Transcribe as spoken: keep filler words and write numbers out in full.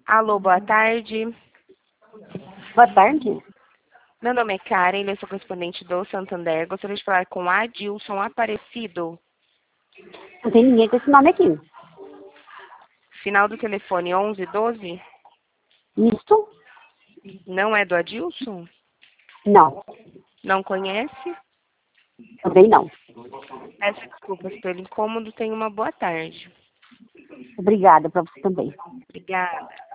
Alô, boa tarde. Boa tarde. Meu nome é Karen, eu sou correspondente do Santander. Gostaria de falar com Adilson Aparecido. Não tem ninguém com esse nome aqui. Final do telefone onze doze. Isto? Não é do Adilson? Não. Não conhece? Também não. Peço desculpas pelo incômodo. Tenha uma boa tarde. Obrigada para você também. Obrigada.